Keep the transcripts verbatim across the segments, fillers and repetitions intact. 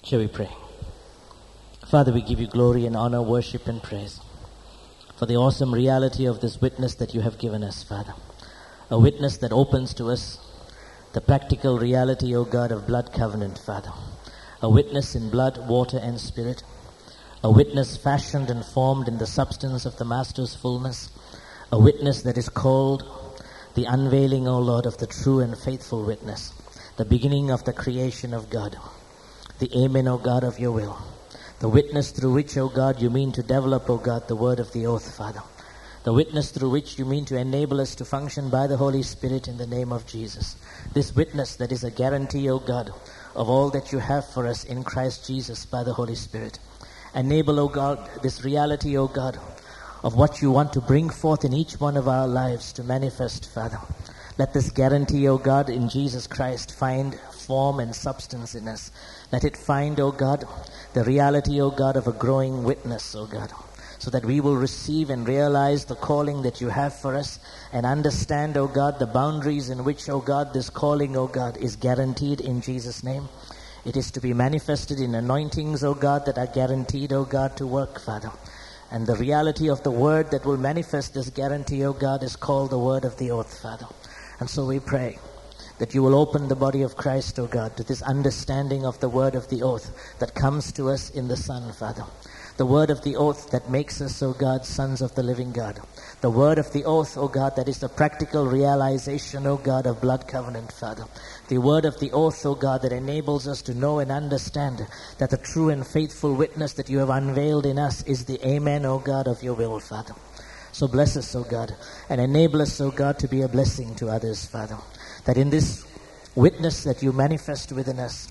Shall we pray? Father, we give you glory and honor, worship and praise for the awesome reality of this witness that you have given us, Father. A witness that opens to us the practical reality, O God, of blood covenant, Father. A witness in blood, water and spirit. A witness fashioned and formed in the substance of the Master's fullness. A witness that is called the unveiling, O Lord, of the true and faithful witness. The beginning of the creation of God. The amen, O God, of your will. The witness through which, O God, you mean to develop, O God, the word of the oath, Father. The witness through which you mean to enable us to function by the Holy Spirit in the name of Jesus. This witness that is a guarantee, O God, of all that you have for us in Christ Jesus by the Holy Spirit. Enable, O God, this reality, O God, of what you want to bring forth in each one of our lives to manifest, Father. Let this guarantee, O God, in Jesus Christ find form and substance in us. Let it find, O God, the reality, O God, of a growing witness, O God, so that we will receive and realize the calling that you have for us and understand, O God, the boundaries in which, O God, this calling, O God, is guaranteed in Jesus' name. It is to be manifested in anointings, O God, that are guaranteed, O God, to work, Father. And the reality of the word that will manifest this guarantee, O God, is called the word of the oath, Father. And so we pray that you will open the body of Christ, O God, to this understanding of the word of the oath that comes to us in the Son, Father. The word of the oath that makes us, O God, sons of the living God. The word of the oath, O God, that is the practical realization, O God, of blood covenant, Father. The word of the oath, O God, that enables us to know and understand that the true and faithful witness that you have unveiled in us is the amen, O God, of your will, Father. So bless us, O God, and enable us, O God, to be a blessing to others, Father. That in this witness that you manifest within us,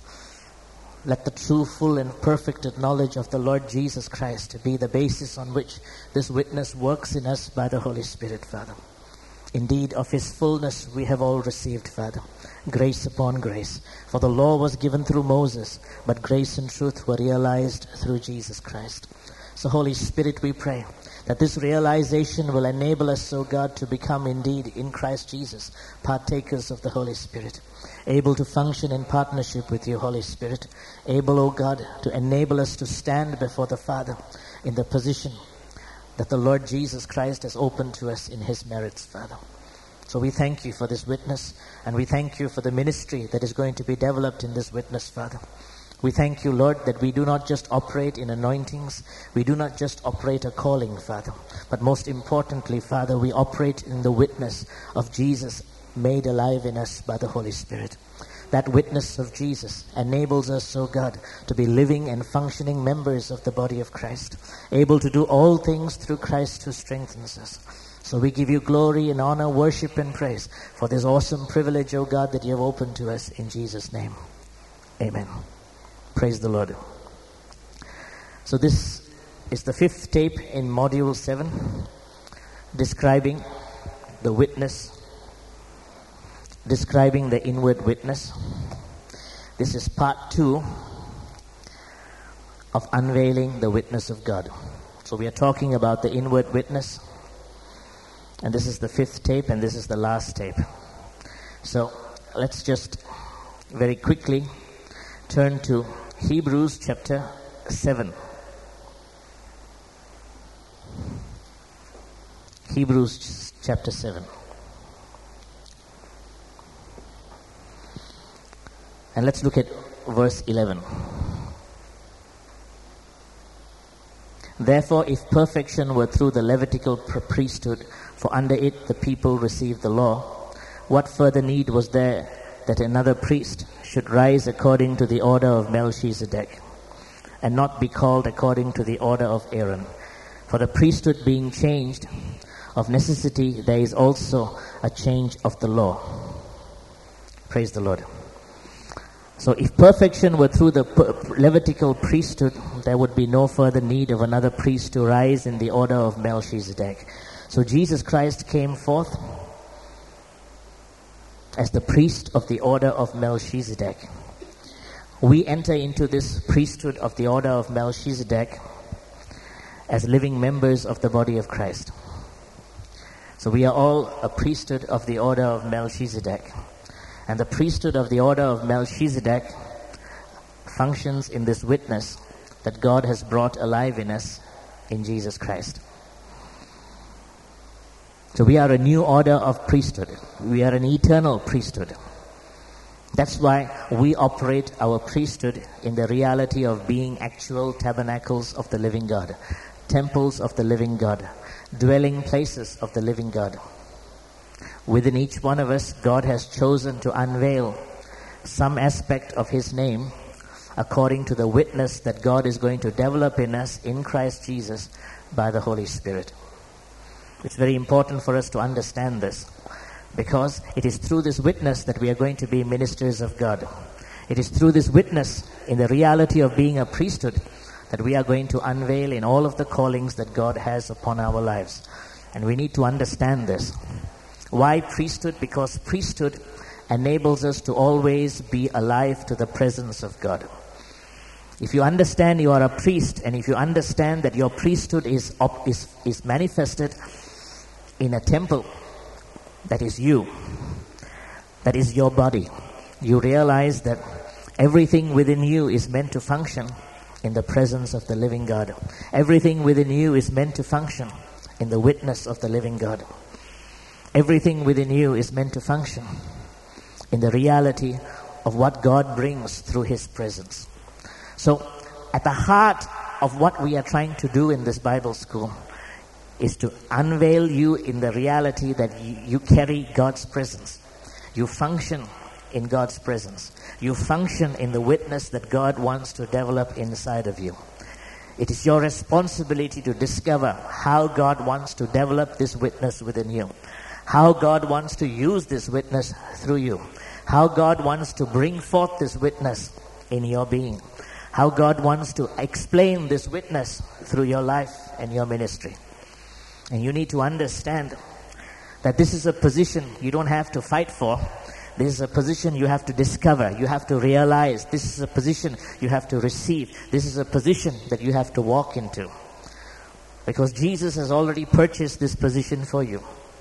let the true, full, and perfect knowledge of the Lord Jesus Christ be the basis on which this witness works in us by the Holy Spirit, Father. Indeed, of his fullness we have all received, Father, grace upon grace. For the law was given through Moses, but grace and truth were realized through Jesus Christ. So, Holy Spirit, we pray that this realization will enable us, O God, to become indeed in Christ Jesus partakers of the Holy Spirit, able to function in partnership with you, Holy Spirit, able, O God, to enable us to stand before the Father in the position that the Lord Jesus Christ has opened to us in his merits, Father. So we thank you for this witness, and we thank you for the ministry that is going to be developed in this witness, Father. We thank you, Lord, that we do not just operate in anointings, we do not just operate a calling, Father, but most importantly, Father, we operate in the witness of Jesus made alive in us by the Holy Spirit. That witness of Jesus enables us, O God, to be living and functioning members of the body of Christ, able to do all things through Christ who strengthens us. So we give you glory and honor, worship and praise for this awesome privilege, O God, that you have opened to us in Jesus' name. Amen. Praise the Lord. So this is the fifth tape in Module seven, describing the witness, describing the inward witness. This is part two of unveiling the witness of God. So we are talking about the inward witness, and this is the fifth tape, and this is the last tape. So let's just very quickly turn to Hebrews chapter seven. Hebrews chapter seven. And let's look at verse eleven. Therefore, if perfection were through the Levitical priesthood, for under it the people received the law, what further need was there that another priest should rise according to the order of Melchizedek, and not be called according to the order of Aaron? For the priesthood being changed, of necessity there is also a change of the law. Praise the Lord. So if perfection were through the Levitical priesthood, there would be no further need of another priest to rise in the order of Melchizedek. So Jesus Christ came forth as the priest of the order of Melchizedek. We enter into this priesthood of the order of Melchizedek as living members of the body of Christ. So we are all a priesthood of the order of Melchizedek. And the priesthood of the order of Melchizedek functions in this witness that God has brought alive in us in Jesus Christ. So we are a new order of priesthood. We are an eternal priesthood. That's why we operate our priesthood in the reality of being actual tabernacles of the living God, temples of the living God, dwelling places of the living God. Within each one of us, God has chosen to unveil some aspect of His name according to the witness that God is going to develop in us in Christ Jesus by the Holy Spirit. It's very important for us to understand this, because it is through this witness that we are going to be ministers of God. It is through this witness in the reality of being a priesthood that we are going to unveil in all of the callings that God has upon our lives. And we need to understand this. Why priesthood? Because priesthood enables us to always be alive to the presence of God. If you understand you are a priest, and if you understand that your priesthood is, op- is, is manifested in a temple, that is you, that is your body, you realize that everything within you is meant to function in the presence of the living God. Everything within you is meant to function in the witness of the living God. Everything within you is meant to function in the reality of what God brings through His presence. So, at the heart of what we are trying to do in this Bible school is to unveil you in the reality that you, you carry God's presence. You function in God's presence. You function in the witness that God wants to develop inside of you. It is your responsibility to discover how God wants to develop this witness within you. How God wants to use this witness through you. How God wants to bring forth this witness in your being. How God wants to explain this witness through your life and your ministry. And you need to understand that this is a position you don't have to fight for. This is a position you have to discover. You have to realize. This is a position you have to receive. This is a position that you have to walk into. Because Jesus has already purchased this position for you.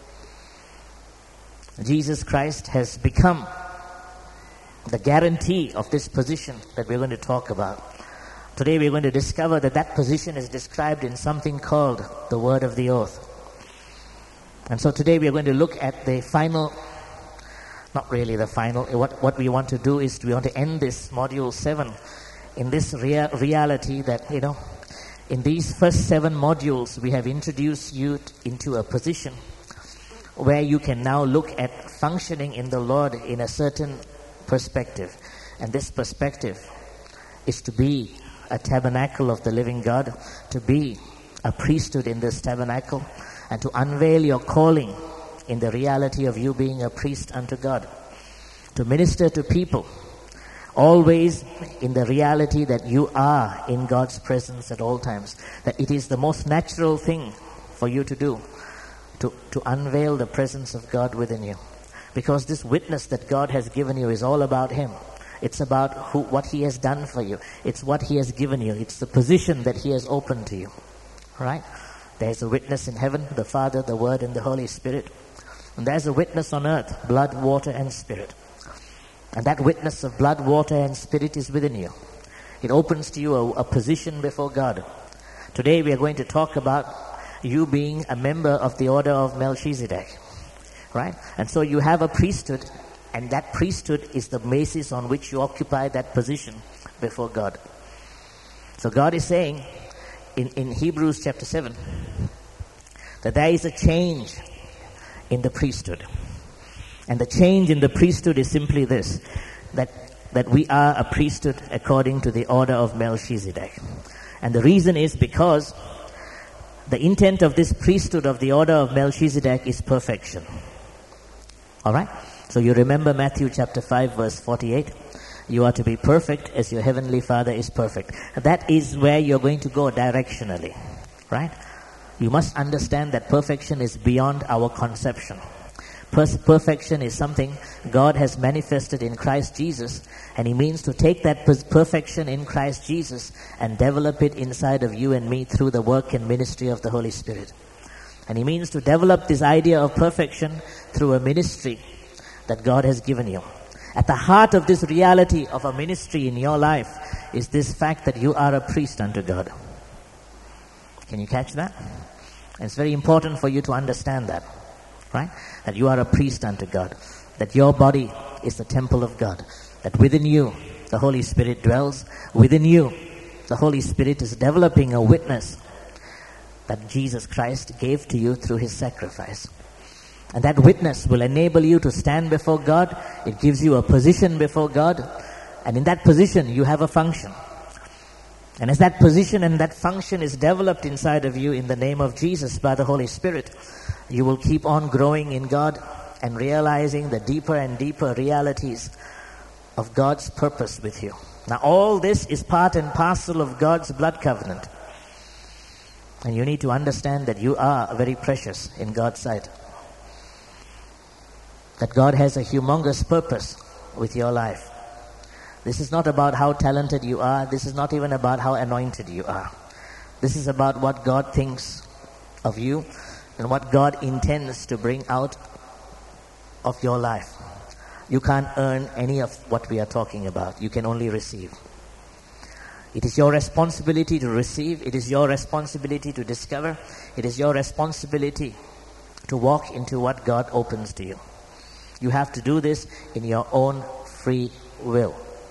Jesus Christ has become the guarantee of this position that we're going to talk about. Today we're going to discover that that position is described in something called the word of the oath. And so today we're going to look at the final, not really the final, what, what we want to do is we want to end this module seven in this rea- reality that, you know, in these first seven modules we have introduced you t- into a position where you can now look at functioning in the Lord in a certain perspective. And this perspective is to be a tabernacle of the living God, to be a priesthood in this tabernacle, and to unveil your calling in the reality of you being a priest unto God, to minister to people, always in the reality that you are in God's presence at all times, that it is the most natural thing for you to do, to, to unveil the presence of God within you. Because this witness that God has given you is all about Him. It's about who, what He has done for you. It's what He has given you. It's the position that He has opened to you. Right? There's a witness in heaven, the Father, the Word, and the Holy Spirit. And there's a witness on earth, blood, water, and spirit. And that witness of blood, water, and spirit is within you. It opens to you a, a position before God. Today we are going to talk about you being a member of the order of Melchizedek. Right? And so you have a priesthood, and that priesthood is the basis on which you occupy that position before God. So God is saying in, in Hebrews chapter seven that there is a change in the priesthood. And the change in the priesthood is simply this, that, that we are a priesthood according to the order of Melchizedek. And the reason is because the intent of this priesthood of the order of Melchizedek is perfection. Alright? So you remember Matthew chapter five verse forty-eight. You are to be perfect as your heavenly Father is perfect. That is where you're going to go directionally. Right? You must understand that perfection is beyond our conception. Per- perfection is something God has manifested in Christ Jesus, and He means to take that per- perfection in Christ Jesus and develop it inside of you and me through the work and ministry of the Holy Spirit. And He means to develop this idea of perfection through a ministry that God has given you. At the heart of this reality of a ministry in your life is this fact that you are a priest unto God. Can you catch that? And it's very important for you to understand that, right? That you are a priest unto God. That your body is the temple of God. That within you, the Holy Spirit dwells. Within you, the Holy Spirit is developing a witness that Jesus Christ gave to you through His sacrifice. And that witness will enable you to stand before God. It gives you a position before God. And in that position, you have a function. And as that position and that function is developed inside of you in the name of Jesus by the Holy Spirit, you will keep on growing in God and realizing the deeper and deeper realities of God's purpose with you. Now, all this is part and parcel of God's blood covenant. And you need to understand that you are very precious in God's sight. That God has a humongous purpose with your life. This is not about how talented you are. This is not even about how anointed you are. This is about what God thinks of you and what God intends to bring out of your life. You can't earn any of what we are talking about. You can only receive. It is your responsibility to receive. It is your responsibility to discover. It is your responsibility to walk into what God opens to you. You have to do this in your own free will.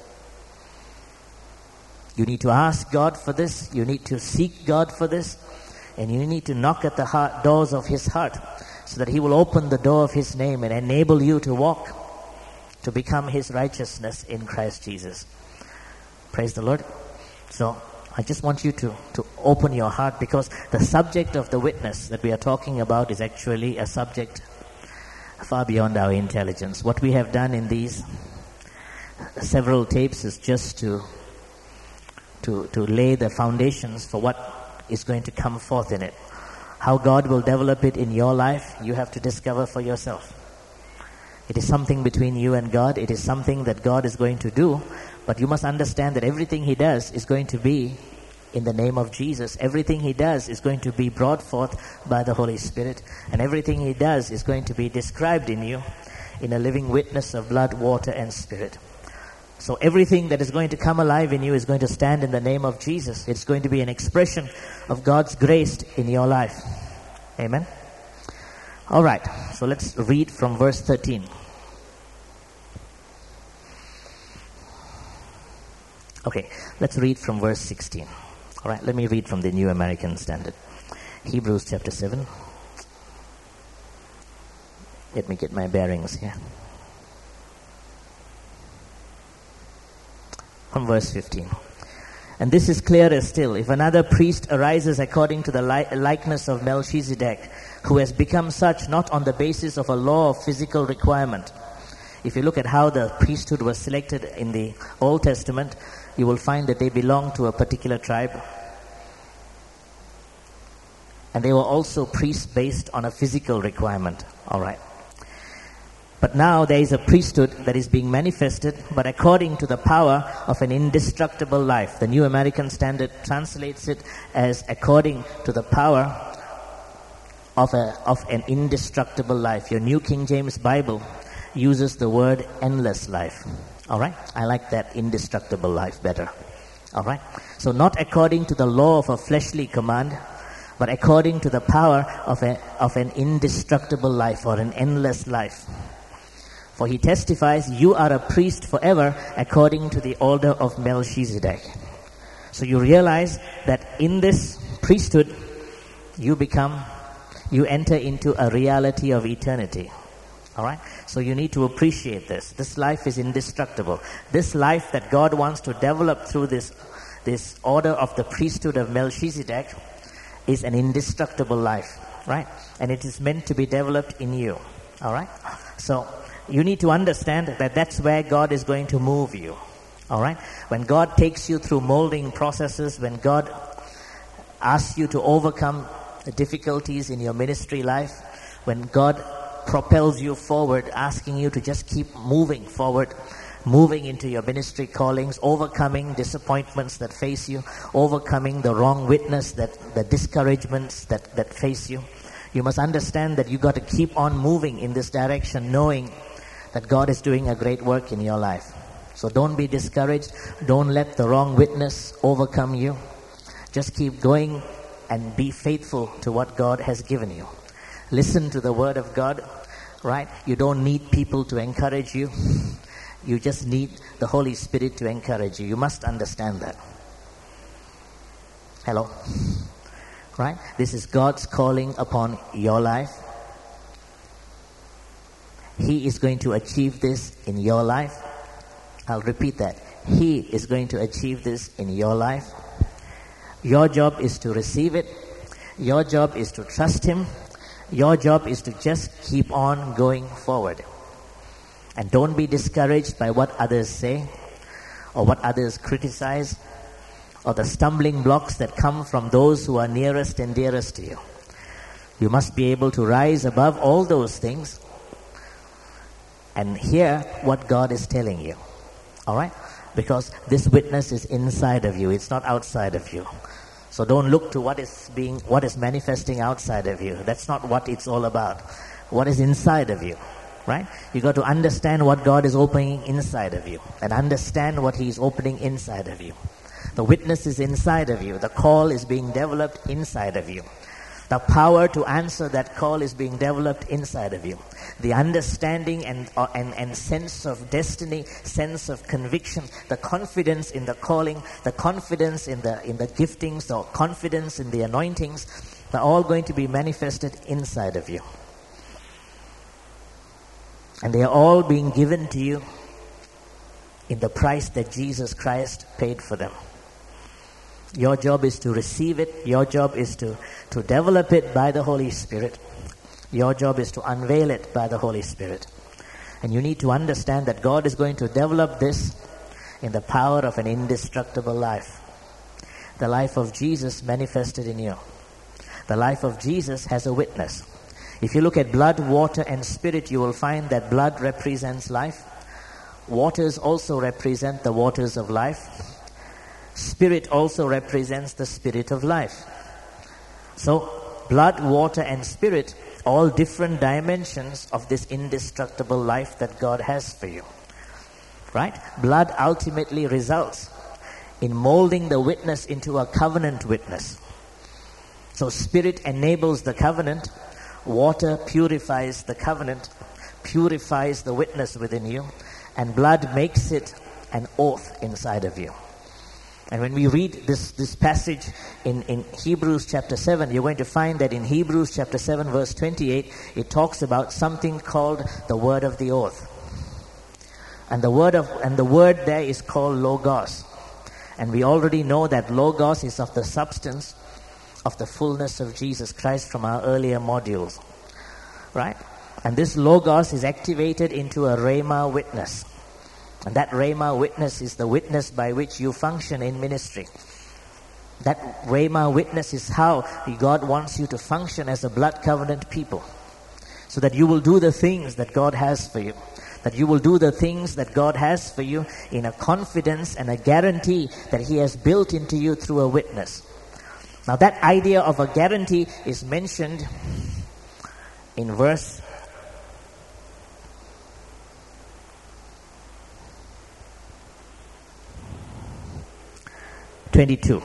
You need to ask God for this. You need to seek God for this. And you need to knock at the heart, doors of His heart so that He will open the door of His name and enable you to walk, to become His righteousness in Christ Jesus. Praise the Lord. So I just want you to, to open your heart, because the subject of the witness that we are talking about is actually a subject far beyond our intelligence. What we have done in these several tapes is just to To, to lay the foundations for what is going to come forth in it. How God will develop it in your life, you have to discover for yourself. It is something between you and God. It is something that God is going to do. But you must understand that everything He does is going to be in the name of Jesus. Everything He does is going to be brought forth by the Holy Spirit. And everything He does is going to be described in you in a living witness of blood, water, and spirit. So everything that is going to come alive in you is going to stand in the name of Jesus. It's going to be an expression of God's grace in your life. Amen. All right. So let's read from verse thirteen. Okay. Let's read from verse sixteen. All right. Let me read from the New American Standard. Hebrews chapter seven. Let me get my bearings here. From verse fifteen. And this is clearer still. If another priest arises according to the li- likeness of Melchizedek, who has become such not on the basis of a law of physical requirement. If you look at how the priesthood was selected in the Old Testament, you will find that they belonged to a particular tribe. And they were also priests based on a physical requirement. All right. But now there is a priesthood that is being manifested, but according to the power of an indestructible life. The New American Standard translates it as according to the power of a of an indestructible life. Your New King James Bible uses the word endless life. All right? I like that, indestructible life, better. All right? So not according to the law of a fleshly command, but according to the power of a of an indestructible life, or an endless life. For he testifies, you are a priest forever according to the order of Melchizedek. So you realize that in this priesthood, you become, you enter into a reality of eternity. All right? So you need to appreciate this. This life is indestructible. This life that God wants to develop through this, this order of the priesthood of Melchizedek is an indestructible life. Right? And it is meant to be developed in you. All right? So you need to understand that that's where God is going to move you. All right? When God takes you through molding processes, when God asks you to overcome the difficulties in your ministry life, when God propels you forward, asking you to just keep moving forward, moving into your ministry callings, overcoming disappointments that face you, overcoming the wrong witness, that the discouragements that, that face you. You must understand that you got to keep on moving in this direction, knowing that God is doing a great work in your life. So don't be discouraged. Don't let the wrong witness overcome you. Just keep going and be faithful to what God has given you. Listen to the word of God, right? You don't need people to encourage you. You just need the Holy Spirit to encourage you. You must understand that. Hello? Right? This is God's calling upon your life. He is going to achieve this in your life. I'll repeat that. He is going to achieve this in your life. Your job is to receive it. Your job is to trust Him. Your job is to just keep on going forward. And don't be discouraged by what others say or what others criticize or the stumbling blocks that come from those who are nearest and dearest to you. You must be able to rise above all those things and hear what God is telling you. All right? Because this witness is inside of you. It's not outside of you. So don't look to what is being, what is manifesting outside of you. That's not what it's all about. What is inside of you, right? You got to understand what God is opening inside of you and understand what He is opening inside of you. The witness is inside of you. The call is being developed inside of you. The power to answer that call is being developed inside of you. The understanding and, uh, and, and sense of destiny, sense of conviction, the confidence in the calling, the confidence in the, in the giftings, the confidence in the anointings, are all going to be manifested inside of you. And they are all being given to you in the price that Jesus Christ paid for them. Your job is to receive it. Your job is to, to develop it by the Holy Spirit. Your job is to unveil it by the Holy Spirit. And you need to understand that God is going to develop this in the power of an indestructible life. The life of Jesus manifested in you. The life of Jesus has a witness. If you look at blood, water, and spirit, you will find that blood represents life. Waters also represent the waters of life. Spirit also represents the spirit of life. So, blood, water, and spirit, all different dimensions of this indestructible life that God has for you. Right? Blood ultimately results in molding the witness into a covenant witness. So, spirit enables the covenant. Water purifies the covenant, purifies the witness within you, and blood makes it an oath inside of you. And when we read this, this passage in, in Hebrews chapter seven, you're going to find that in Hebrews chapter seven verse twenty-eight, it talks about something called the word of the oath. And the word of and the word there is called Logos. And we already know that Logos is of the substance of the fullness of Jesus Christ from our earlier modules. Right? And this Logos is activated into a Rhema witness. And that Rhema witness is the witness by which you function in ministry. That Rhema witness is how God wants you to function as a blood covenant people. So that you will do the things that God has for you. That you will do the things that God has for you in a confidence and a guarantee that He has built into you through a witness. Now that idea of a guarantee is mentioned in verse twenty-two.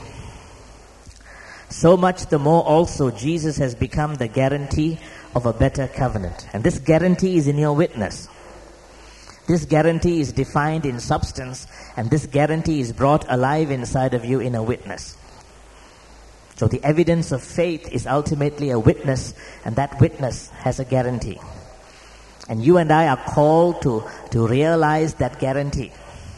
So much the more also Jesus has become the guarantee of a better covenant. And this guarantee is in your witness. This guarantee is defined in substance, and this guarantee is brought alive inside of you in a witness. So the evidence of faith is ultimately a witness, and that witness has a guarantee. And you and I are called to, to realize that guarantee.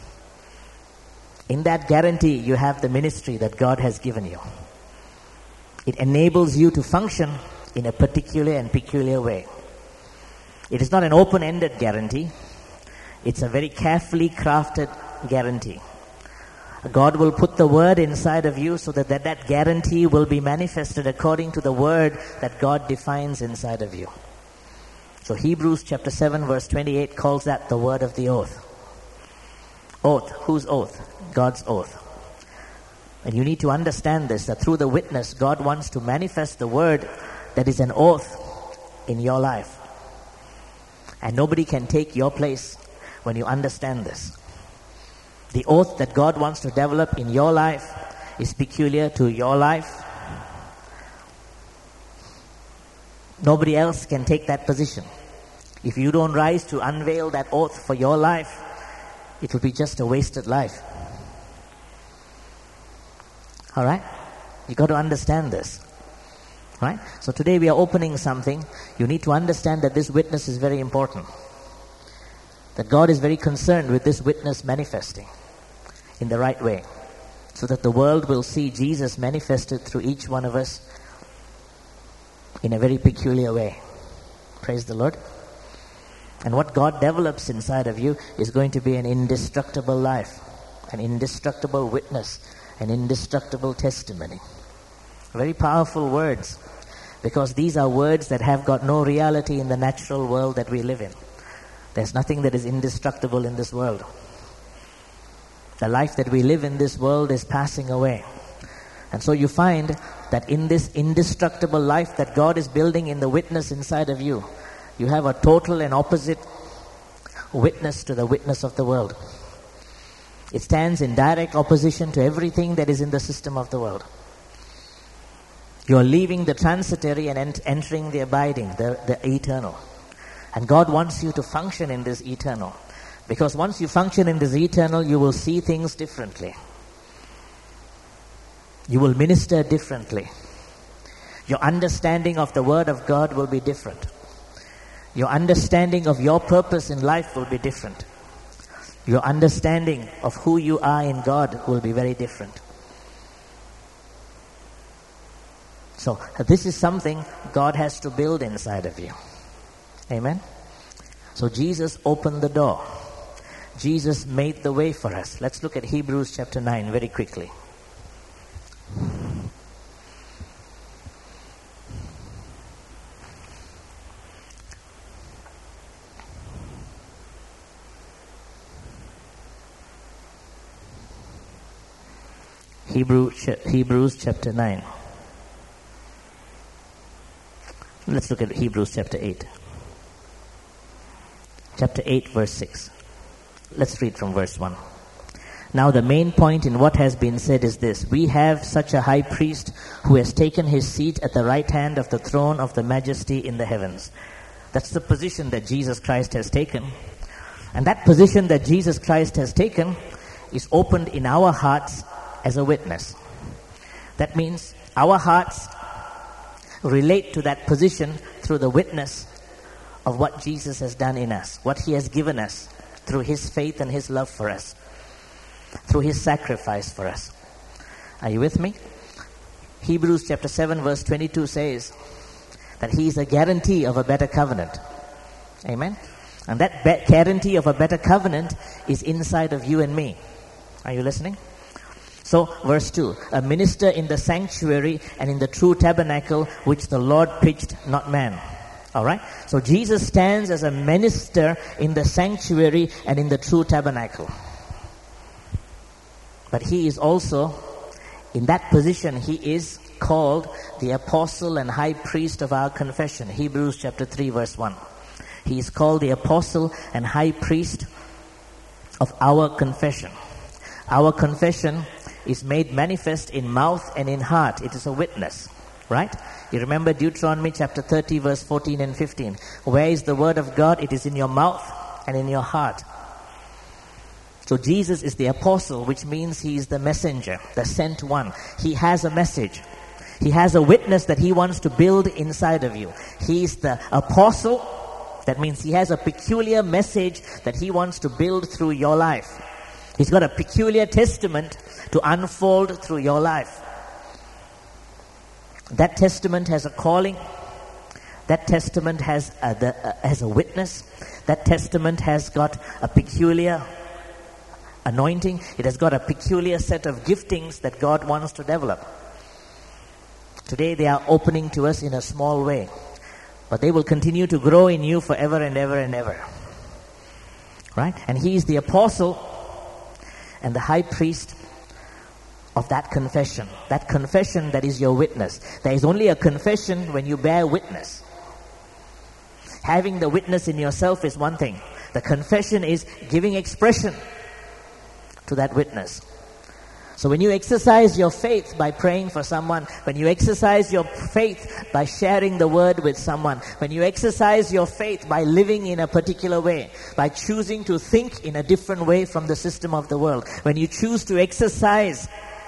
In that guarantee, you have the ministry that God has given you. It enables you to function in a particular and peculiar way. It is not an open-ended guarantee. It's a very carefully crafted guarantee. God will put the word inside of you so that, that that guarantee will be manifested according to the word that God defines inside of you. So Hebrews chapter seven verse twenty-eight calls that the word of the oath. Oath. Whose oath? God's oath. And you need to understand this, that through the witness, God wants to manifest the word that is an oath in your life. And nobody can take your place when you understand this. The oath that God wants to develop in your life is peculiar to your life. Nobody else can take that position. If you don't rise to unveil that oath for your life, it will be just a wasted life. All right? You got to understand this. Right? So today we are opening something. You need to understand that this witness is very important. That God is very concerned with this witness manifesting in the right way, so that the world will see Jesus manifested through each one of us in a very peculiar way. Praise the Lord. And what God develops inside of you is going to be an indestructible life, an indestructible witness, an indestructible testimony. Very powerful words, because these are words that have got no reality in the natural world that we live in. There's nothing that is indestructible in this world. The life that we live in this world is passing away. And so you find that in this indestructible life that God is building in the witness inside of you, you have a total and opposite witness to the witness of the world. It stands in direct opposition to everything that is in the system of the world. You are leaving the transitory and ent- entering the abiding, the, the eternal. And God wants you to function in this eternal. Because once you function in this eternal, you will see things differently. You will minister differently. Your understanding of the Word of God will be different. Your understanding of your purpose in life will be different. Your understanding of who you are in God will be very different. So this is something God has to build inside of you. Amen? So Jesus opened the door. Jesus made the way for us. Let's look at Hebrews chapter nine very quickly. Hebrew, Hebrews chapter nine. Let's look at Hebrews chapter eight. Chapter eight, verse six. Let's read from verse one. Now the main point in what has been said is this: we have such a high priest who has taken his seat at the right hand of the throne of the majesty in the heavens. That's the position that Jesus Christ has taken. And that position that Jesus Christ has taken is opened in our hearts as a witness. That means our hearts relate to that position through the witness of what Jesus has done in us, what He has given us through His faith and His love for us, through His sacrifice for us. Are you with me? Hebrews chapter seven verse twenty-two says that He is a guarantee of a better covenant. Amen? And that be- guarantee of a better covenant is inside of you and me. Are you listening? So, verse two, a minister in the sanctuary and in the true tabernacle which the Lord pitched, not man. Alright? So Jesus stands as a minister in the sanctuary and in the true tabernacle. But He is also, in that position, He is called the apostle and high priest of our confession. Hebrews chapter three verse one. He is called the apostle and high priest of our confession. Our confession is made manifest in mouth and in heart. It is a witness, right? You remember Deuteronomy chapter thirty verse fourteen and fifteen. Where is the word of God? It is in your mouth and in your heart. So Jesus is the apostle, which means He is the messenger, the sent one. He has a message. He has a witness that He wants to build inside of you. He is the apostle. That means He has a peculiar message that He wants to build through your life. He's got a peculiar testament to unfold through your life. That testament has a calling. That testament has a, the, uh, has a witness. That testament has got a peculiar anointing. It has got a peculiar set of giftings that God wants to develop. Today they are opening to us in a small way, but they will continue to grow in you forever and ever and ever. Right? And He is the apostle and the high priest of that confession. That confession that is your witness. There is only a confession when you bear witness. Having the witness in yourself is one thing. The confession is giving expression to to that witness. So when you exercise your faith by praying for someone, when you exercise your faith by sharing the word with someone, when you exercise your faith by living in a particular way, by choosing to think in a different way from the system of the world, when you choose to exercise,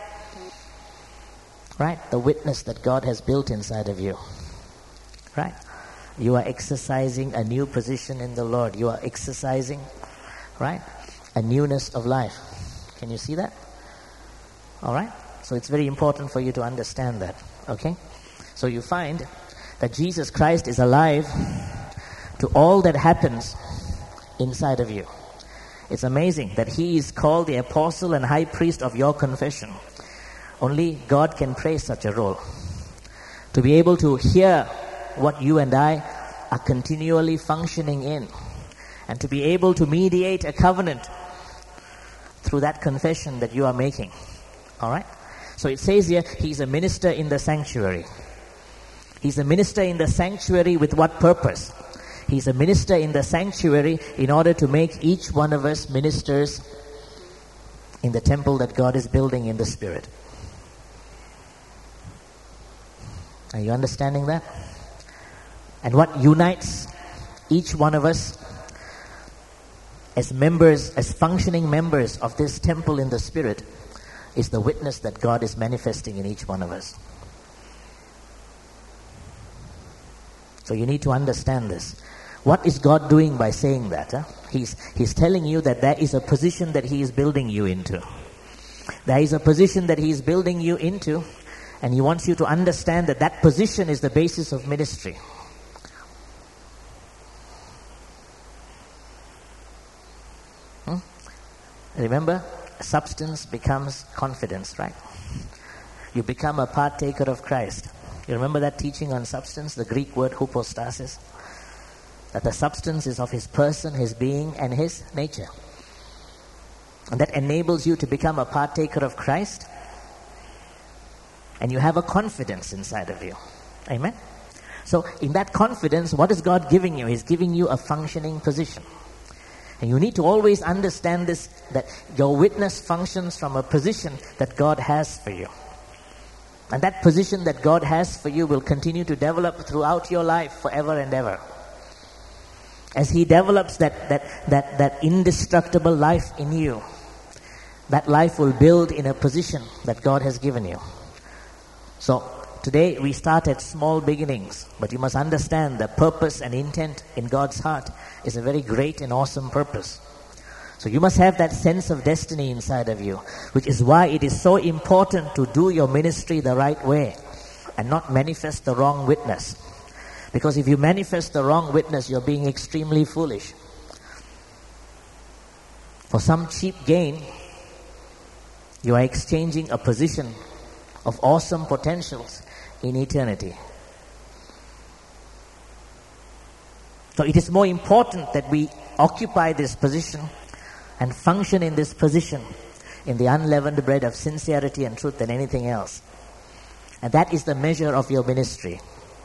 right, the witness that God has built inside of you, right, you are exercising a new position in the Lord. You are exercising, right, a newness of life. Can you see that? All right? So it's very important for you to understand that. Okay? So you find that Jesus Christ is alive to all that happens inside of you. It's amazing that He is called the apostle and high priest of your confession. Only God can play such a role. To be able to hear what you and I are continually functioning in, and to be able to mediate a covenant through that confession that you are making. All right? So it says here, He's a minister in the sanctuary. He's a minister in the sanctuary with what purpose? He's a minister in the sanctuary in order to make each one of us ministers in the temple that God is building in the Spirit. Are you understanding that? And what unites each one of us as members, as functioning members of this temple in the Spirit, is the witness that God is manifesting in each one of us. So you need to understand this. What is God doing by saying that? Huh? He's, he's telling you that there is a position that He is building you into. There is a position that He is building you into, and He wants you to understand that that position is the basis of ministry. Hmm? Remember? Substance becomes confidence, right? You become a partaker of Christ. You remember that teaching on substance, the Greek word hypostasis? That the substance is of His person, His being, and His nature. And that enables you to become a partaker of Christ. And you have a confidence inside of you. Amen? So in that confidence, what is God giving you? He's giving you a functioning position. And you need to always understand this, that your witness functions from a position that God has for you. And that position that God has for you will continue to develop throughout your life forever and ever. As He develops that, that, that, that indestructible life in you, that life will build in a position that God has given you. So today we start at small beginnings, but you must understand the purpose and intent in God's heart is a very great and awesome purpose. So you must have that sense of destiny inside of you, which is why it is so important to do your ministry the right way and not manifest the wrong witness. Because if you manifest the wrong witness, you're being extremely foolish. For some cheap gain, you are exchanging a position of awesome potentials in eternity. So it is more important that we occupy this position and function in this position in the unleavened bread of sincerity and truth than anything else. And that is the measure of your ministry.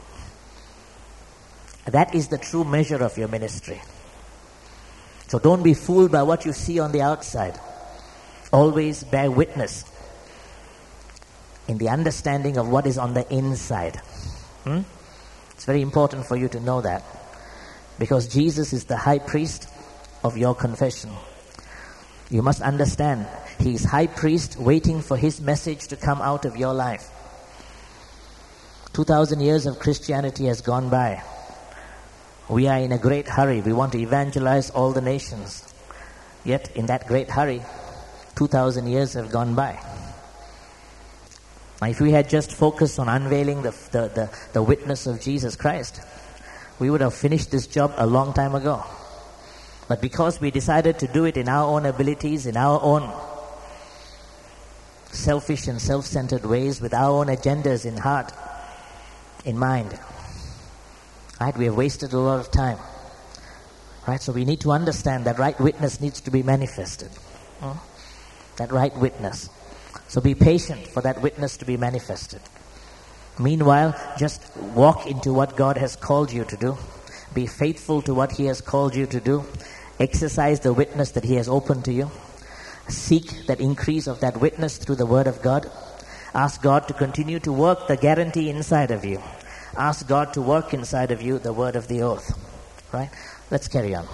That is the true measure of your ministry. So don't be fooled by what you see on the outside. Always bear witness in the understanding of what is on the inside. Hmm? It's very important for you to know that. Because Jesus is the high priest of your confession. You must understand, He is high priest waiting for His message to come out of your life. Two thousand years of Christianity has gone by. We are in a great hurry. We want to evangelize all the nations. Yet in that great hurry, two thousand years have gone by. Now if we had just focused on unveiling the, the, the, the witness of Jesus Christ, we would have finished this job a long time ago. But because we decided to do it in our own abilities, in our own selfish and self-centered ways, with our own agendas in heart, in mind, right, we have wasted a lot of time. Right, so we need to understand that right witness needs to be manifested. Hmm? That right witness. So be patient for that witness to be manifested. Meanwhile, just walk into what God has called you to do. Be faithful to what He has called you to do. Exercise the witness that He has opened to you. Seek that increase of that witness through the Word of God. Ask God to continue to work the guarantee inside of you. Ask God to work inside of you the word of the oath. Right? Let's carry on.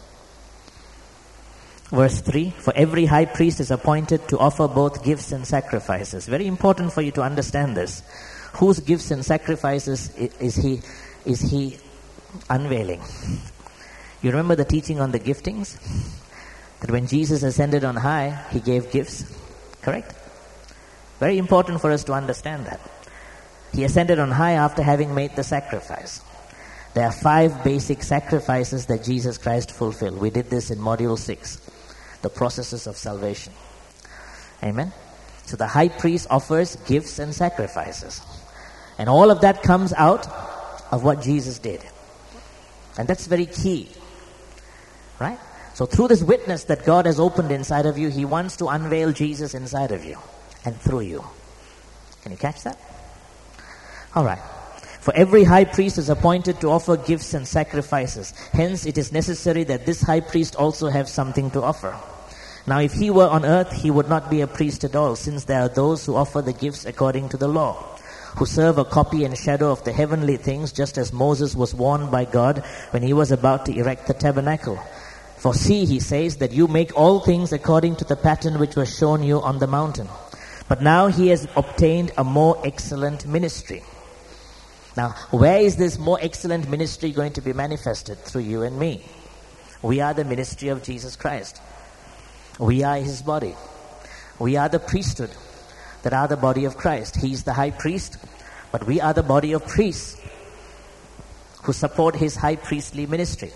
Verse three, for every high priest is appointed to offer both gifts and sacrifices. Very important for you to understand this. Whose gifts and sacrifices is he, is he unveiling? You remember the teaching on the giftings? That when Jesus ascended on high, he gave gifts. Correct? Very important for us to understand that. He ascended on high after having made the sacrifice. There are five basic sacrifices that Jesus Christ fulfilled. We did this in module six. The processes of salvation. Amen? So the high priest offers gifts and sacrifices. And all of that comes out of what Jesus did. And that's very key. Right? So through this witness that God has opened inside of you, He wants to unveil Jesus inside of you and through you. Can you catch that? All right. For every high priest is appointed to offer gifts and sacrifices. Hence, it is necessary that this high priest also have something to offer. Now, if he were on earth, he would not be a priest at all, since there are those who offer the gifts according to the law, who serve a copy and shadow of the heavenly things, just as Moses was warned by God when he was about to erect the tabernacle. For see, he says, that you make all things according to the pattern which was shown you on the mountain. But now he has obtained a more excellent ministry. Now, where is this more excellent ministry going to be manifested? Through you and me. We are the ministry of Jesus Christ. We are His body. We are the priesthood that are the body of Christ. He is the high priest, but we are the body of priests who support His high priestly ministry.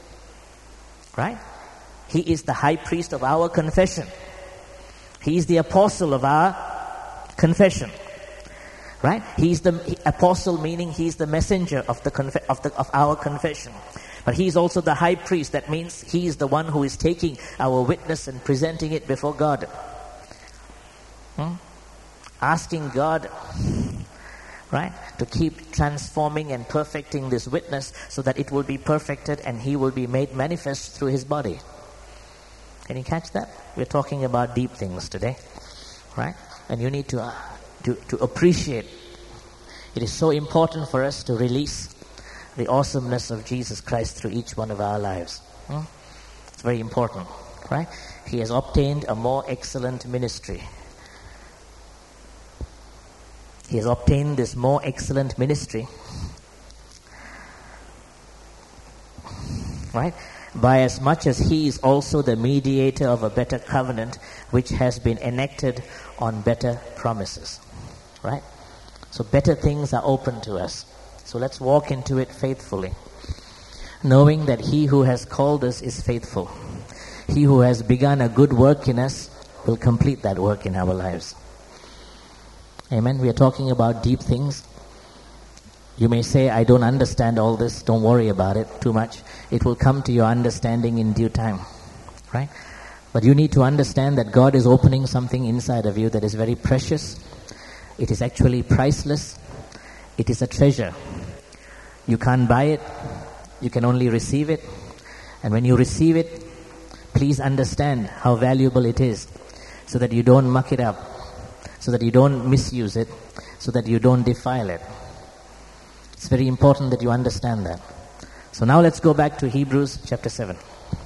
Right? He is the high priest of our confession. He is the apostle of our confession. Right? He's the he, apostle, meaning he's the messenger of the, conf- of the of our confession. But he's also the high priest. That means he is the one who is taking our witness and presenting it before God. Hmm? Asking God, right, to keep transforming and perfecting this witness so that it will be perfected and he will be made manifest through his body. Can you catch that? We're talking about deep things today, right? And you need to uh, to to appreciate. It is so important for us to release the awesomeness of Jesus Christ through each one of our lives. Hmm? It's very important, right? He has obtained a more excellent ministry. He has obtained this more excellent ministry, right? By as much as he is also the mediator of a better covenant, which has been enacted on better promises, right? So better things are open to us. So let's walk into it faithfully, knowing that he who has called us is faithful. He who has begun a good work in us will complete that work in our lives. Amen. We are talking about deep things. You may say, I don't understand all this. Don't worry about it too much. It will come to your understanding in due time. Right? But you need to understand that God is opening something inside of you that is very precious. It is actually priceless. It is a treasure. You can't buy it. You can only receive it. And when you receive it, please understand how valuable it is, so that you don't muck it up, so that you don't misuse it, so that you don't defile it. It's very important that you understand that. So now let's go back to Hebrews chapter seven.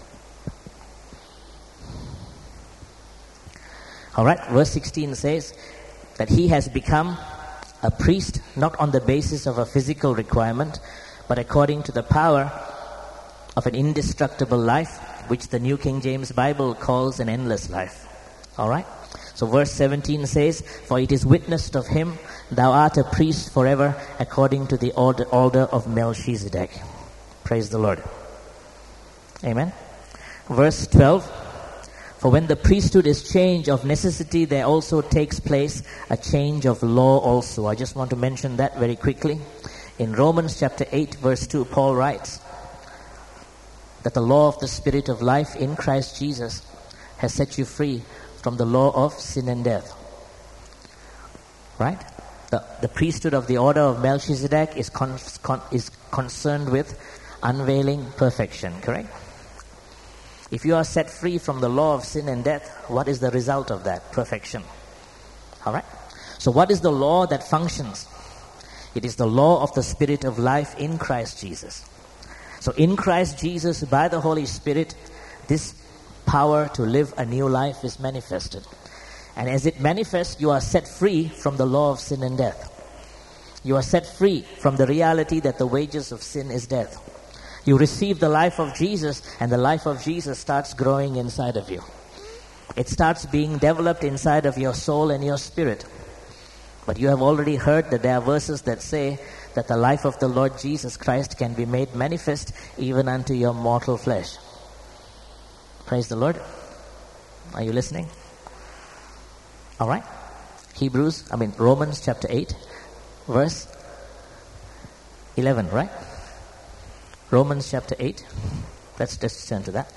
Alright, verse sixteen says that he has become a priest not on the basis of a physical requirement, but according to the power of an indestructible life, which the New King James Bible calls an endless life. Alright? So verse seventeen says, for it is witnessed of him, thou art a priest forever, according to the order, order of Melchizedek. Praise the Lord. Amen. Verse twelve, for when the priesthood is changed of necessity, there also takes place a change of law also. I just want to mention that very quickly. In Romans chapter eight, verse two, Paul writes that the law of the Spirit of life in Christ Jesus has set you free from the law of sin and death. Right? The, the priesthood of the order of Melchizedek is, con, con, is concerned with unveiling perfection, correct? If you are set free from the law of sin and death, what is the result of that? Perfection. All right? So what is the law that functions? It is the law of the Spirit of life in Christ Jesus. So in Christ Jesus, by the Holy Spirit, this power to live a new life is manifested. And as it manifests, you are set free from the law of sin and death. You are set free from the reality that the wages of sin is death. You receive the life of Jesus, and the life of Jesus starts growing inside of you. It starts being developed inside of your soul and your spirit. But you have already heard that there are verses that say that the life of the Lord Jesus Christ can be made manifest even unto your mortal flesh. Praise the Lord. Are you listening? All right. Hebrews, I mean Romans chapter eight, verse eleven, right? Romans chapter eight. Let's just turn to that.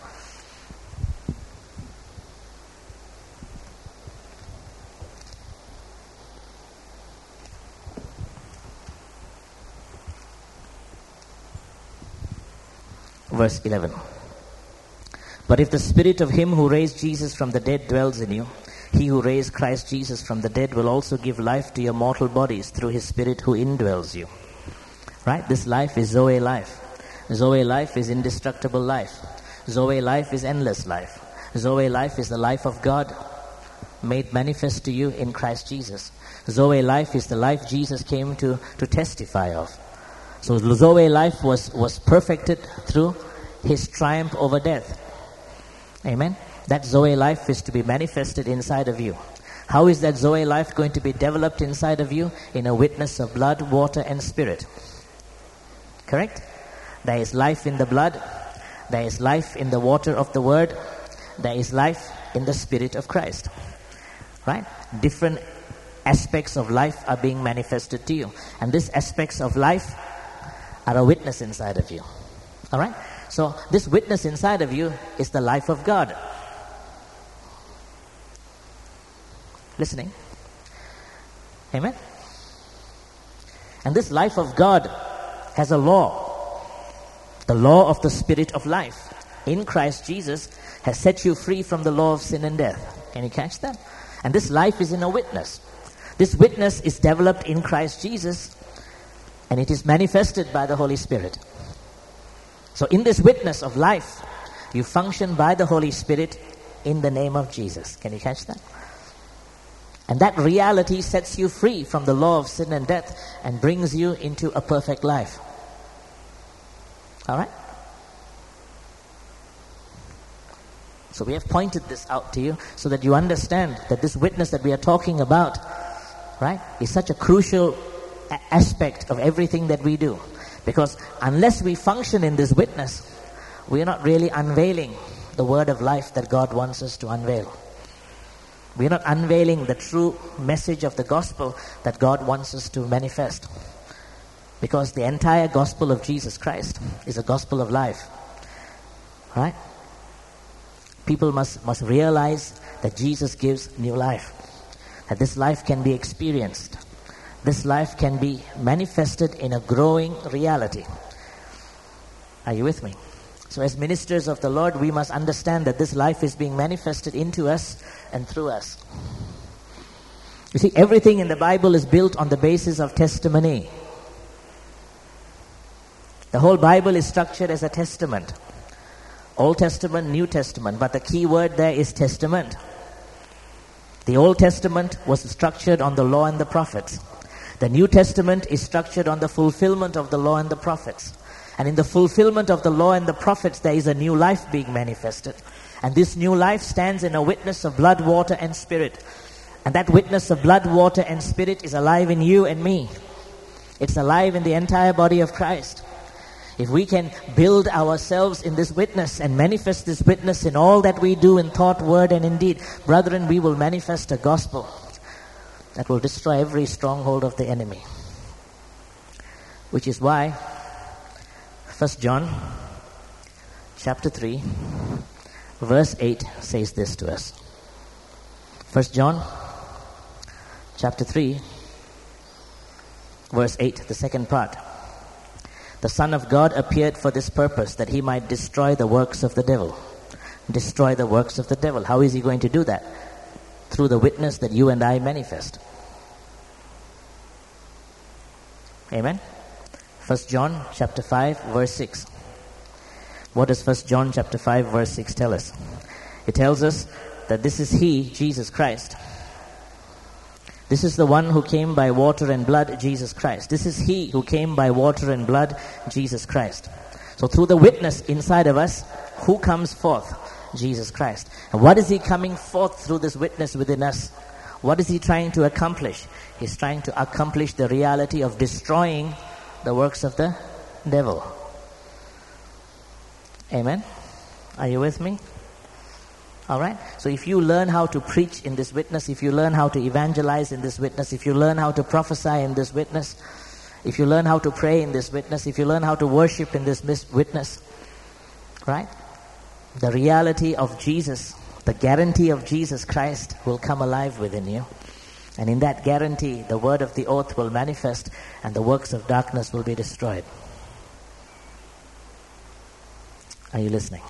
Verse eleven. But if the spirit of him who raised Jesus from the dead dwells in you, he who raised Christ Jesus from the dead will also give life to your mortal bodies through his spirit who indwells you. Right? This life is Zoe life. Zoe life is indestructible life. Zoe life is endless life. Zoe life is the life of God made manifest to you in Christ Jesus. Zoe life is the life Jesus came to, to testify of. So Zoe life was, was perfected through his triumph over death. Amen? That Zoe life is to be manifested inside of you. How is that Zoe life going to be developed inside of you? In a witness of blood, water, and spirit. Correct? There is life in the blood. There is life in the water of the word. There is life in the spirit of Christ. Right? Different aspects of life are being manifested to you. And these aspects of life are a witness inside of you. All right? So this witness inside of you is the life of God. Listening? Amen? And this life of God has a law. The law of the Spirit of life in Christ Jesus has set you free from the law of sin and death. Can you catch that? And this life is in a witness. This witness is developed in Christ Jesus, and it is manifested by the Holy Spirit. So in this witness of life, you function by the Holy Spirit in the name of Jesus. Can you catch that? And that reality sets you free from the law of sin and death and brings you into a perfect life. All right? So we have pointed this out to you so that you understand that this witness that we are talking about, right, is such a crucial a- aspect of everything that we do. Because unless we function in this witness, we are not really unveiling the word of life that God wants us to unveil. We are not unveiling the true message of the gospel that God wants us to manifest. Because the entire gospel of Jesus Christ is a gospel of life. Right? People must, must realize that Jesus gives new life. That this life can be experienced. This life can be manifested in a growing reality. Are you with me? So as ministers of the Lord, we must understand that this life is being manifested into us and through us. You see, everything in the Bible is built on the basis of testimony. The whole Bible is structured as a testament. Old Testament, New Testament. But the key word there is testament. The Old Testament was structured on the law and the prophets. The New Testament is structured on the fulfillment of the law and the prophets. And in the fulfillment of the law and the prophets, there is a new life being manifested. And this new life stands in a witness of blood, water, and spirit. And that witness of blood, water, and spirit is alive in you and me. It's alive in the entire body of Christ. If we can build ourselves in this witness and manifest this witness in all that we do in thought, word, and in deed, brethren, we will manifest a gospel that will destroy every stronghold of the enemy. Which is why First John chapter three verse eight says this to us. First John chapter three verse eight, the second part. The Son of God appeared for this purpose, that he might destroy the works of the devil. destroy the works of the devil. How is he going to do that? Through the witness that you and I manifest. Amen? First John chapter five verse six. What does First John chapter five verse six tell us? It tells us that this is He, Jesus Christ. This is the one who came by water and blood, Jesus Christ. This is He who came by water and blood, Jesus Christ. So through the witness inside of us, who comes forth? Jesus Christ. And what is He coming forth through this witness within us? What is He trying to accomplish? He's trying to accomplish the reality of destroying the works of the devil. Amen? Are you with me? Alright? So if you learn how to preach in this witness, if you learn how to evangelize in this witness, if you learn how to prophesy in this witness, if you learn how to pray in this witness, if you learn how to worship in this witness, right? The reality of Jesus, the guarantee of Jesus Christ will come alive within you. And in that guarantee, the word of the oath will manifest and the works of darkness will be destroyed. Are you listening?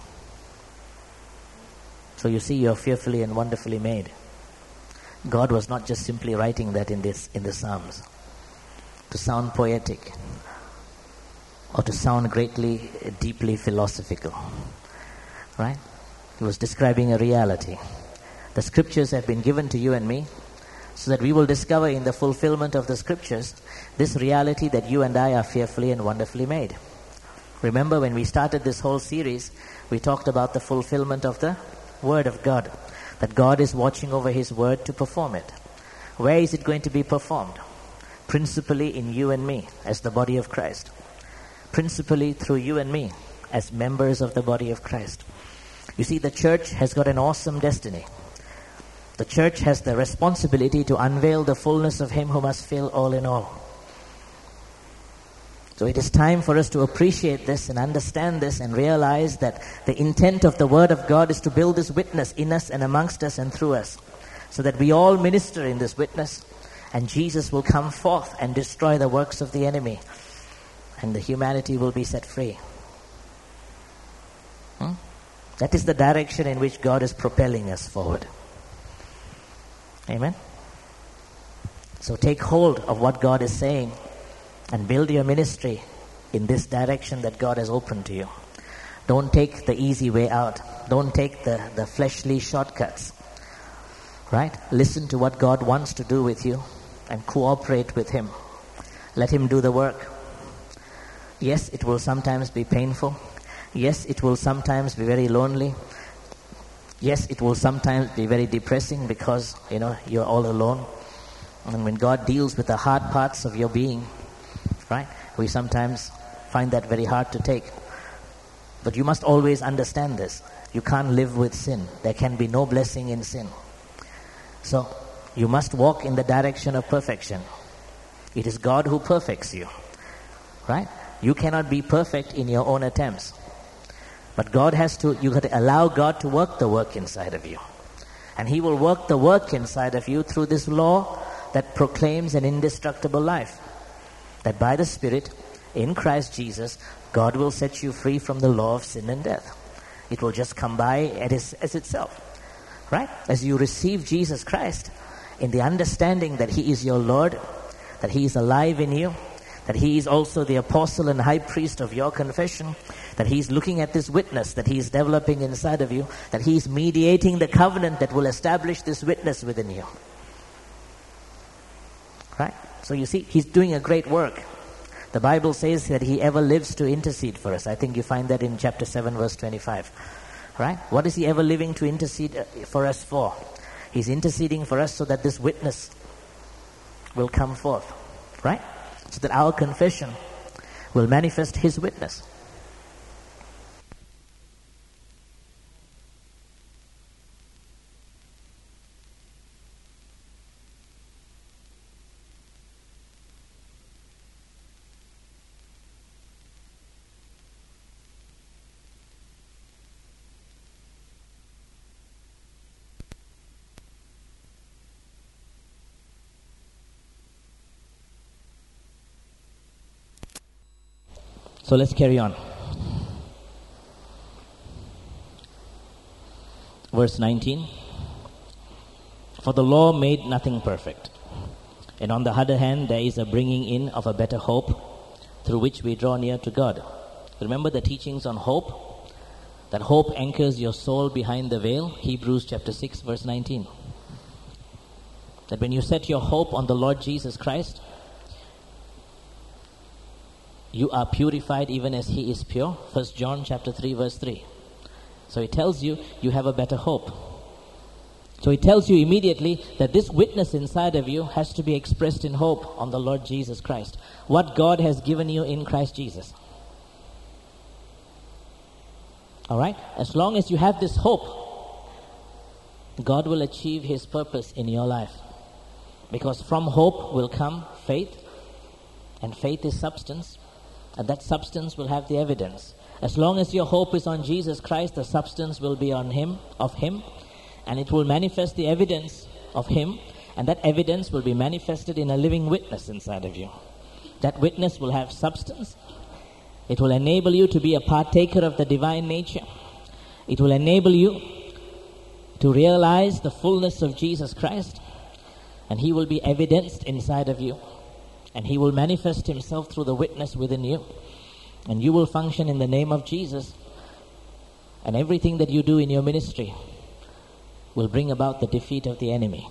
So you see, you're fearfully and wonderfully made. God was not just simply writing that in this in the Psalms to sound poetic or to sound greatly, deeply philosophical. Right? He was describing a reality. The scriptures have been given to you and me so that we will discover in the fulfillment of the scriptures this reality that you and I are fearfully and wonderfully made. Remember when we started this whole series, we talked about the fulfillment of the Word of God, that God is watching over His Word to perform it. Where is it going to be performed? Principally in you and me as the body of Christ. Principally through you and me as members of the body of Christ. You see, the church has got an awesome destiny. The church has the responsibility to unveil the fullness of Him who must fill all in all. So it is time for us to appreciate this and understand this and realize that the intent of the Word of God is to build this witness in us and amongst us and through us, so that we all minister in this witness and Jesus will come forth and destroy the works of the enemy and the humanity will be set free. Hmm? That is the direction in which God is propelling us forward. Amen? So take hold of what God is saying and build your ministry in this direction that God has opened to you. Don't take the easy way out. Don't take the, the fleshly shortcuts. Right? Listen to what God wants to do with you and cooperate with Him. Let Him do the work. Yes, it will sometimes be painful. Yes, it will sometimes be very lonely. Yes, it will sometimes be very depressing because, you know, you're all alone. And when God deals with the hard parts of your being, right, we sometimes find that very hard to take. But you must always understand this. You can't live with sin. There can be no blessing in sin. So, you must walk in the direction of perfection. It is God who perfects you. Right? You cannot be perfect in your own attempts. But God has to, you got to allow God to work the work inside of you. And He will work the work inside of you through this law that proclaims an indestructible life. That by the Spirit, in Christ Jesus, God will set you free from the law of sin and death. It will just come by as, as itself. Right? As you receive Jesus Christ in the understanding that He is your Lord, that He is alive in you, that He is also the apostle and high priest of your confession, that He is looking at this witness that He is developing inside of you, that He is mediating the covenant that will establish this witness within you. Right? So you see, He's doing a great work. The Bible says that He ever lives to intercede for us. I think you find that in chapter seven verse twenty-five. Right? What is He ever living to intercede for us for? He's interceding for us so that this witness will come forth. Right? So that our confession will manifest His witness. So let's carry on. verse nineteen. For the law made nothing perfect. And on the other hand, there is a bringing in of a better hope through which we draw near to God. Remember the teachings on hope? That hope anchors your soul behind the veil. Hebrews chapter six, verse nineteen. That when you set your hope on the Lord Jesus Christ, you are purified even as He is pure. First John chapter three, verse three. So it tells you, you have a better hope. So it tells you immediately that this witness inside of you has to be expressed in hope on the Lord Jesus Christ. What God has given you in Christ Jesus. Alright? As long as you have this hope, God will achieve His purpose in your life. Because from hope will come faith. And faith is substance. And that substance will have the evidence. As long as your hope is on Jesus Christ, the substance will be on Him, of Him. And it will manifest the evidence of Him. And that evidence will be manifested in a living witness inside of you. That witness will have substance. It will enable you to be a partaker of the divine nature. It will enable you to realize the fullness of Jesus Christ. And He will be evidenced inside of you. And He will manifest Himself through the witness within you. And you will function in the name of Jesus. And everything that you do in your ministry will bring about the defeat of the enemy.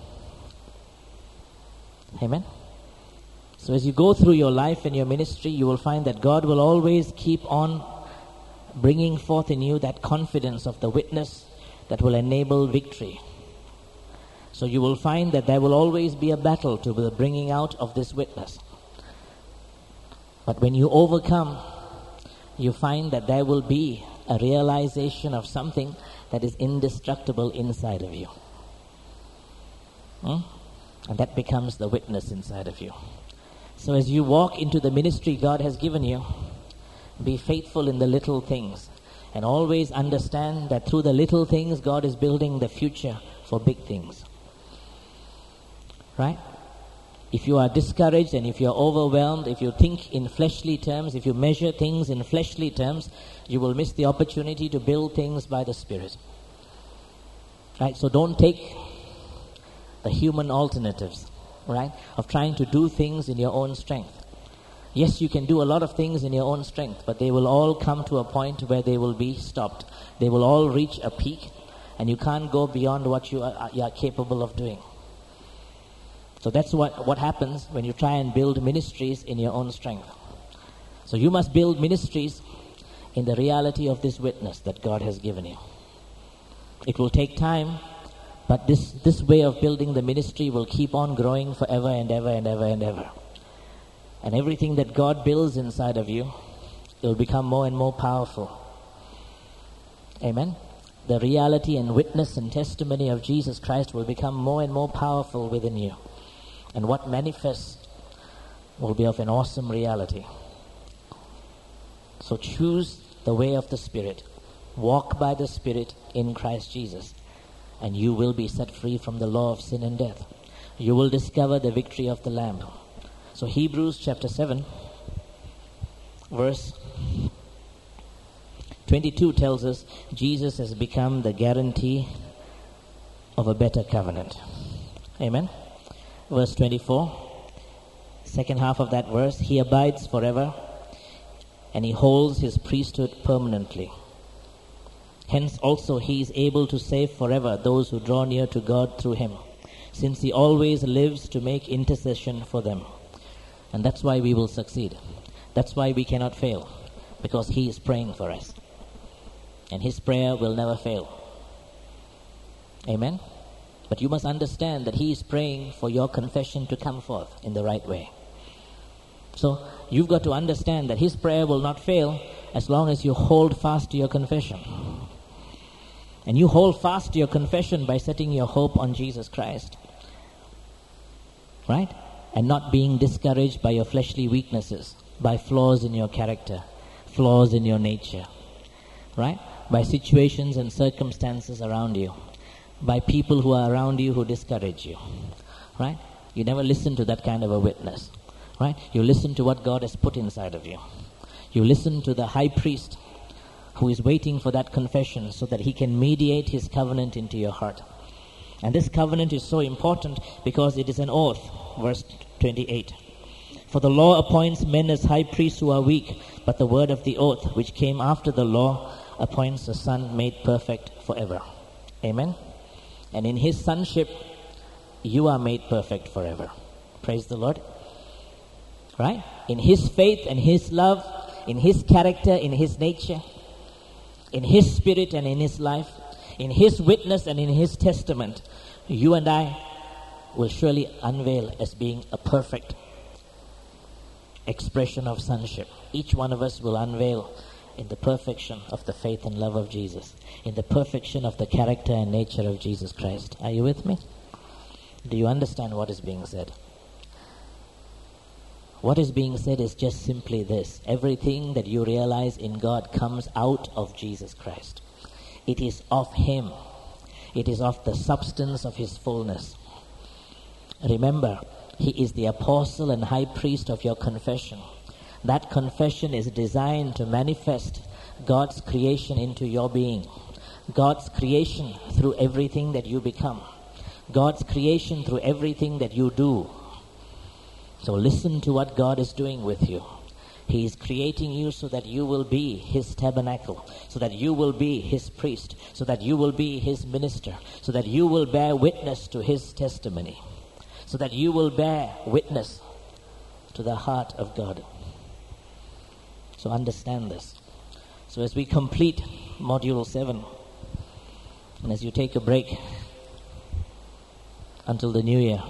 Amen? So as you go through your life and your ministry, you will find that God will always keep on bringing forth in you that confidence of the witness that will enable victory. So you will find that there will always be a battle to the bringing out of this witness. But when you overcome, you find that there will be a realization of something that is indestructible inside of you. Hmm? And that becomes the witness inside of you. So as you walk into the ministry God has given you, be faithful in the little things. And always understand that through the little things, God is building the future for big things. Right? If you are discouraged and if you are overwhelmed, if you think in fleshly terms, if you measure things in fleshly terms, you will miss the opportunity to build things by the Spirit. Right? So don't take the human alternatives, right, of trying to do things in your own strength. Yes, you can do a lot of things in your own strength, but they will all come to a point where they will be stopped. They will all reach a peak, and you can't go beyond what you are, you are capable of doing. So that's what, what happens when you try and build ministries in your own strength. So you must build ministries in the reality of this witness that God has given you. It will take time, but this, this way of building the ministry will keep on growing forever and ever and ever and ever. And everything that God builds inside of you, it will become more and more powerful. Amen? The reality and witness and testimony of Jesus Christ will become more and more powerful within you. And what manifests will be of an awesome reality. So choose the way of the Spirit. Walk by the Spirit in Christ Jesus. And you will be set free from the law of sin and death. You will discover the victory of the Lamb. So Hebrews chapter seven, verse twenty-two tells us Jesus has become the guarantee of a better covenant. Amen? Verse twenty-four, second half of that verse, He abides forever and He holds His priesthood permanently. Hence also He is able to save forever those who draw near to God through Him, since He always lives to make intercession for them. And that's why we will succeed. That's why we cannot fail, because He is praying for us. And His prayer will never fail. Amen? But you must understand that He is praying for your confession to come forth in the right way. So you've got to understand that His prayer will not fail as long as you hold fast to your confession. And you hold fast to your confession by setting your hope on Jesus Christ. Right? And not being discouraged by your fleshly weaknesses, by flaws in your character, flaws in your nature. Right? By situations and circumstances around you. By people who are around you who discourage you. Right? You never listen to that kind of a witness. Right? You listen to what God has put inside of you. You listen to the high priest who is waiting for that confession so that he can mediate his covenant into your heart. And this covenant is so important because it is an oath. Verse twenty-eight. For the law appoints men as high priests who are weak, but the word of the oath, which came after the law, appoints a son made perfect forever. Amen? And in his sonship, you are made perfect forever. Praise the Lord. Right? In his faith and his love, in his character, in his nature, in his spirit and in his life, in his witness and in his testament, you and I will surely unveil as being a perfect expression of sonship. Each one of us will unveil in the perfection of the faith and love of Jesus, in the perfection of the character and nature of Jesus Christ. Are you with me? Do you understand what is being said? What is being said is just simply this. Everything that you realize in God comes out of Jesus Christ. It is of him. It is of the substance of his fullness. Remember, he is the apostle and high priest of your confession. That confession is designed to manifest God's creation into your being. God's creation through everything that you become. God's creation through everything that you do. So listen to what God is doing with you. He is creating you so that you will be his tabernacle, so that you will be his priest, so that you will be his minister, so that you will bear witness to his testimony, so that you will bear witness to the heart of God. So understand this. So as we complete module seven, and as you take a break until the new year,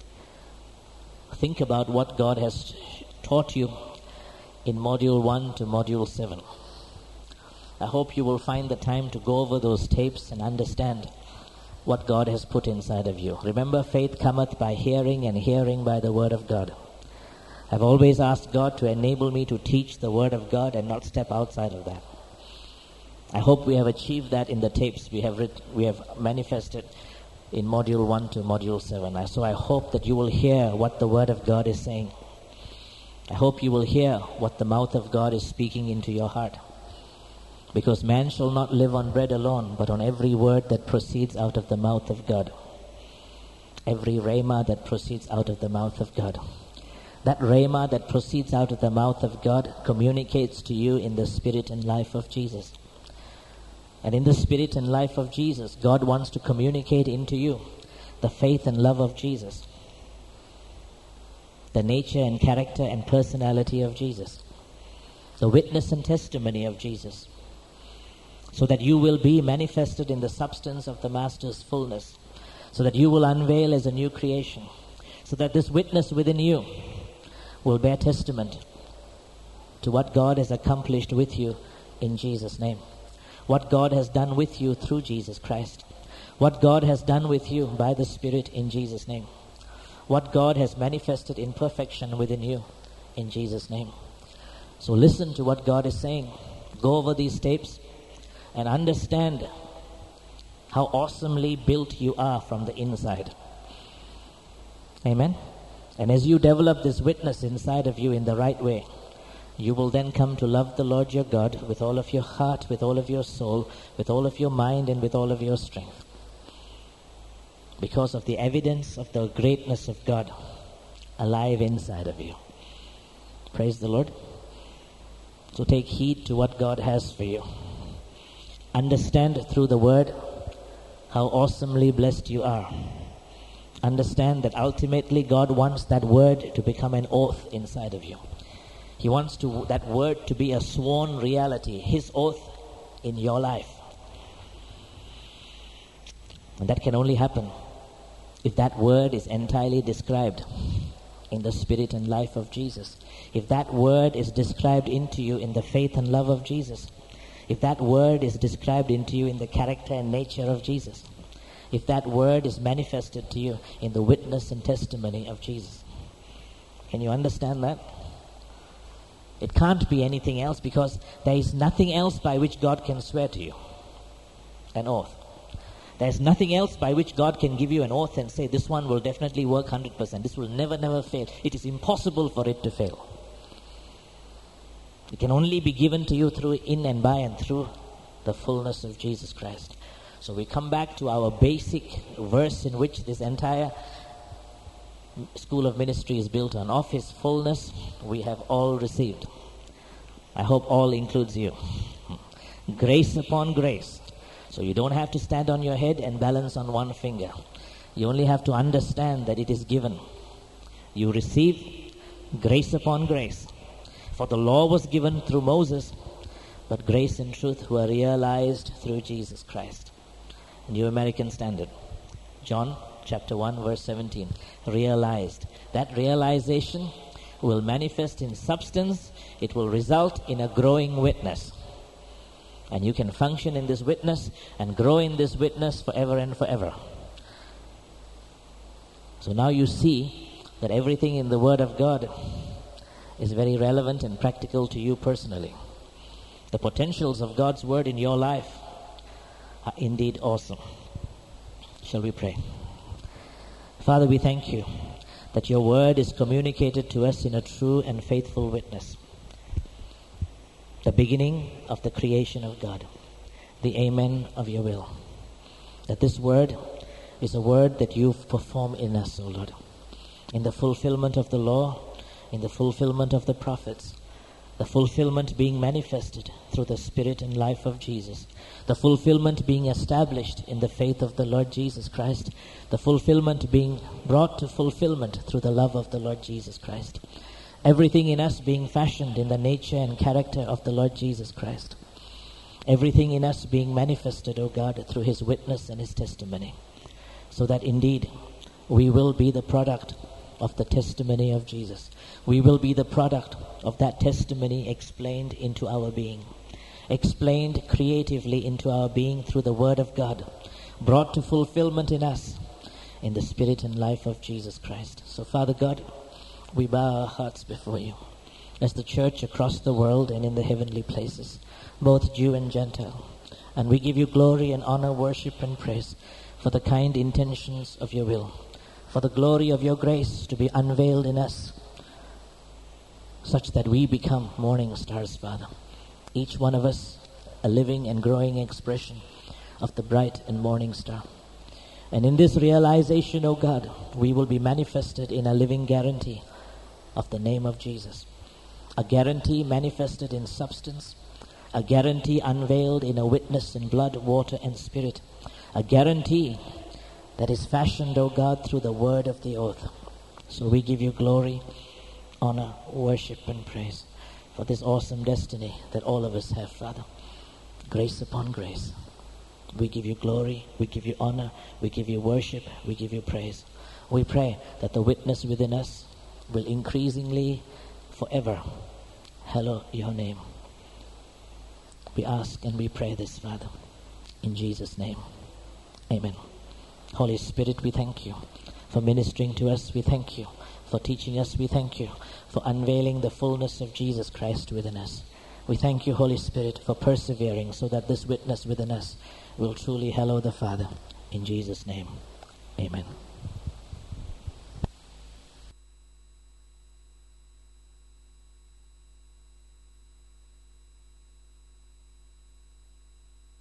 think about what God has taught you in module one to module seven. I hope you will find the time to go over those tapes and understand what God has put inside of you. Remember, faith cometh by hearing, and hearing by the word of God. I've always asked God to enable me to teach the word of God and not step outside of that. I hope we have achieved that in the tapes we have writ- we have manifested in module one to module seven. So I hope that you will hear what the word of God is saying. I hope you will hear what the mouth of God is speaking into your heart. Because man shall not live on bread alone, but on every word that proceeds out of the mouth of God. Every rhema that proceeds out of the mouth of God. That rhema that proceeds out of the mouth of God communicates to you in the spirit and life of Jesus. And in the spirit and life of Jesus, God wants to communicate into you the faith and love of Jesus, the nature and character and personality of Jesus, the witness and testimony of Jesus, so that you will be manifested in the substance of the Master's fullness, so that you will unveil as a new creation, so that this witness within you will bear testament to what God has accomplished with you in Jesus' name. What God has done with you through Jesus Christ. What God has done with you by the Spirit in Jesus' name. What God has manifested in perfection within you in Jesus' name. So listen to what God is saying. Go over these tapes and understand how awesomely built you are from the inside. Amen? And as you develop this witness inside of you in the right way, you will then come to love the Lord your God with all of your heart, with all of your soul, with all of your mind, and with all of your strength. Because of the evidence of the greatness of God alive inside of you. Praise the Lord. So take heed to what God has for you. Understand through the word how awesomely blessed you are. Understand that ultimately God wants that word to become an oath inside of you. He wants to that word to be a sworn reality, his oath in your life. And that can only happen if that word is entirely described in the spirit and life of Jesus. If that word is described into you in the faith and love of Jesus. If that word is described into you in the character and nature of Jesus. If that word is manifested to you in the witness and testimony of Jesus. Can you understand that? It can't be anything else, because there is nothing else by which God can swear to you an oath. There is nothing else by which God can give you an oath and say, this one will definitely work one hundred percent. This will never, never fail. It is impossible for it to fail. It can only be given to you through, in and by and through the fullness of Jesus Christ. So we come back to our basic verse in which this entire school of ministry is built on. Of His fullness we have all received. I hope all includes you. Grace upon grace. So you don't have to stand on your head and balance on one finger. You only have to understand that it is given. You receive grace upon grace. For the law was given through Moses, but grace and truth were realized through Jesus Christ. New American Standard. John chapter one verse seventeen. Realized. That realization will manifest in substance. It will result in a growing witness. And you can function in this witness and grow in this witness forever and forever. So now you see that everything in the Word of God is very relevant and practical to you personally. The potentials of God's Word in your life are indeed awesome. Shall we pray? Father, we thank you that your Word is communicated to us in a true and faithful witness. The beginning of the creation of God, the amen of your will. That this Word is a Word that you perform in us, O Lord, in the fulfillment of the law, in the fulfillment of the prophets, the fulfillment being manifested through the Spirit and life of Jesus, the fulfillment being established in the faith of the Lord Jesus Christ, the fulfillment being brought to fulfillment through the love of the Lord Jesus Christ. Everything in us being fashioned in the nature and character of the Lord Jesus Christ. Everything in us being manifested, O God, through His witness and His testimony, so that indeed we will be the product of the testimony of Jesus. We will be the product of that testimony explained into our being, explained creatively into our being through the Word of God, brought to fulfillment in us in the Spirit and life of Jesus Christ. So Father God, we bow our hearts before you as the church across the world and in the heavenly places, both Jew and Gentile. And we give you glory and honor, worship and praise for the kind intentions of your will, for the glory of your grace to be unveiled in us, such that we become morning stars, Father. Each one of us a living and growing expression of the bright and morning star. And in this realization, O God, we will be manifested in a living guarantee of the name of Jesus. A guarantee manifested in substance, a guarantee unveiled in a witness in blood, water and spirit, a guarantee that is fashioned, O God, through the word of the oath. So we give you glory, honor, worship and praise for this awesome destiny that all of us have, Father. Grace upon grace. We give you glory, we give you honor, we give you worship, we give you praise. We pray that the witness within us will increasingly, forever, hallow your name. We ask and we pray this, Father, in Jesus' name. Amen. Holy Spirit, we thank you for ministering to us. We thank you for teaching us. We thank you for unveiling the fullness of Jesus Christ within us. We thank you, Holy Spirit, for persevering so that this witness within us will truly hallow the Father. In Jesus' name, amen.